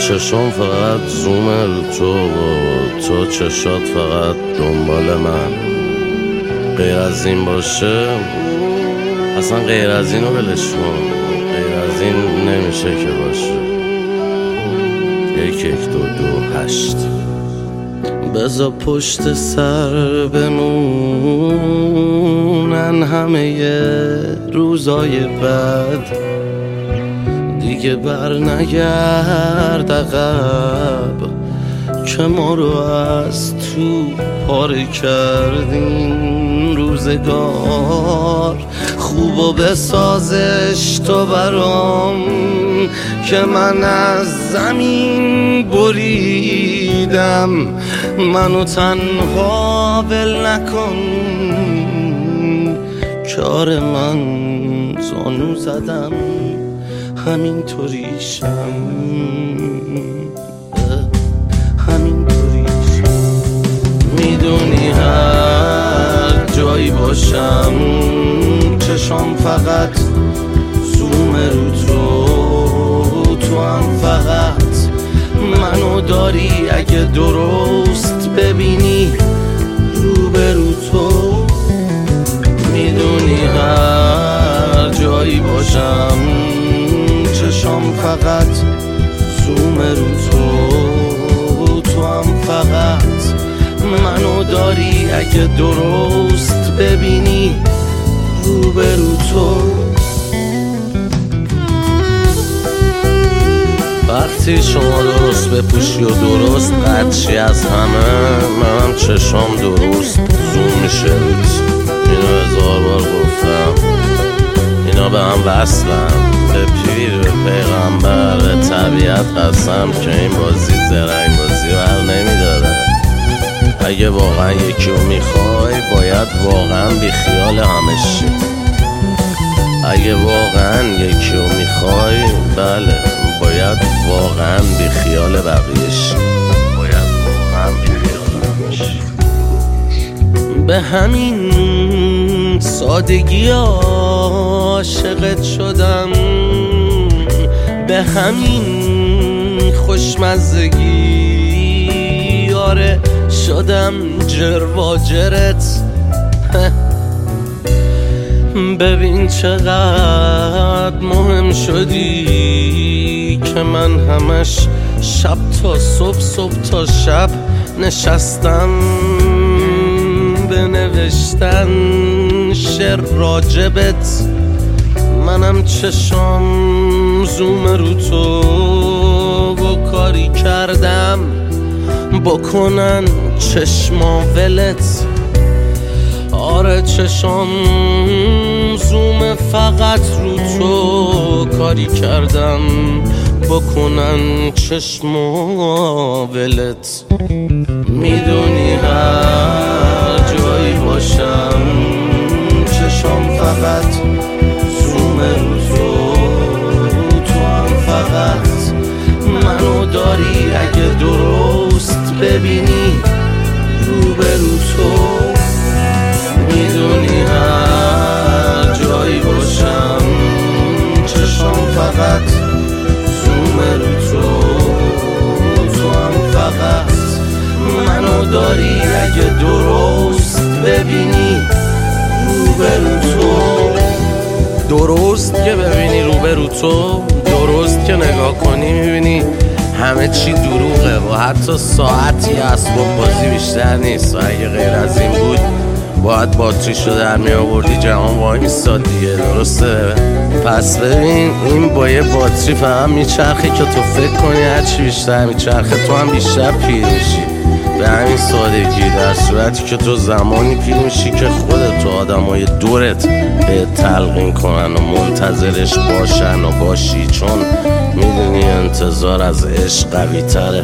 چشم فقط زوم رو تو چشات فقط دنبال من. غیر از این باشه اصلا غیر از اینو ولش کن، غیر از این نمیشه که باشه. 1 1 2 2 8 بذار پشت سر بمونن همه روزای بد، دیگه بر نگرد عقب که ما رو از تو پاره کردین. روزگار خوبو بسازش تو برام که من از زمین بریدم. منو تنها ول نکن کار من زانو زدم همینطوریشم میدونی هر جایی باشم چشم فقط زوم رو تو هم فقط منو داری. اگه درست ببینی روبرو تو میدونی هر جایی باشم چشم فقط زوم رو تو هم فقط منو داری. اگه درست ببینی روبرو تو. وقتی شما درست بپوشی و درست قدشی از همه، منم چشم درست زوم میشه. اینو 1000 بار گفتم، اینا به هم وصلن، به پیر به پیغمبر به طبیعت قسم که این بازی زرنگ بازی بر نمیداره. اگه واقعا یکی رو میخوای باید واقعا بیخیال همشی. اگه واقعا یکی رو میخوای بله باید واقعا بیخیال بقیه‌شی. باید واقعا بیخیال همشی. به همین سادگی عاشقت شدم، به همین خوشمزگی آره شدم جرواجرت. ببین چقدر مهم شدی که من همش شب تا صبح تا شب نشستم بنوشتن شعر راجبت. منم چشم زوم رو تو و کاری کردم بکنن چشما ولت. آره چشم زوم فقط رو تو کاری کردم بکنن چشما ولت. میدونی هر جایی باشم چشم فقط زوم رو تو هم فقط منو داری. اگه درست ببینی روبرو تو میدونی هر جایی باشم چشم فقط زوم رو تو هم فقط منو داری. اگه درست ببینی روبرو تو. درست که ببینی روبرو تو، درست که نگاه کنی میبینی همه چی دروغه و حتی ساعتی اسباب بازی بیشتر نیست. و اگه غیر از این بود باید باتریشو در می آوردی جهان وای میستاد دیگه. درسته؟ پس ببین این با یه باتری فهم میچرخه که تو فکر کنی هرچی بیشتر میچرخه تو هم بیشتر پیر میشی. به همین سادگی، در صورتی که تو زمانی پیر میشی که خودت و آدمای دورت به تلقین کنن و منتظرش باشن و باشی، چون میدونی انتظار از عشق قوی تره.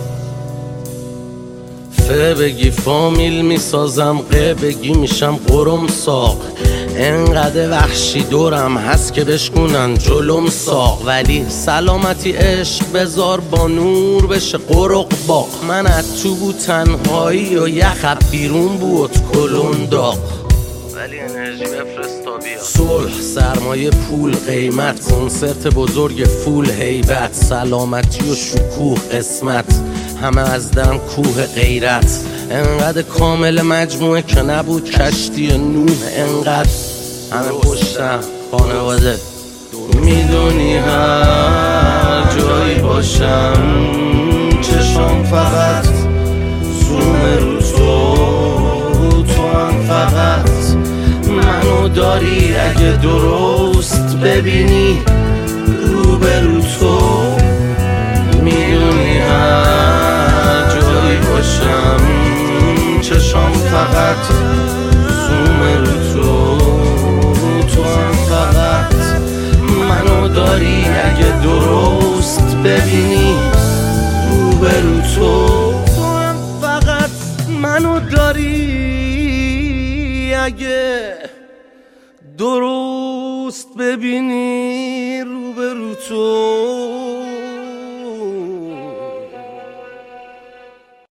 ف بگی فامیل میسازم، ق بگی میشم قرم ساق. انقدر وحشی دورم هست که بشکنن جلوم ساق. ولی سلامتی عشق بذار با نور بشه قرق باق. من از تو بود تنهایی و یخ بیرون بود کلون داغ. ولی انرژی بفرست صلح، سرمایه، پول، قیمت، کنسرت بزرگ، فول، هیبت، سلامتی و شکوه، قسمت، همه از دم کوه غیرت. انقدر کامل مجموعه که نبود کشتی نوح. انقدر همه پشتم، خانواده. میدونی هر جایی باشم چشم فقط زوم رو تو هم فقط منو داری. اگه درست ببینی روبرو تو. میدونی هر جایی باشم چشم فقط زوم رو تو هم فقط منو داری. اگه درست ببینی روبرو تو هم فقط منو داری. اگه درست ببینی روبرو تو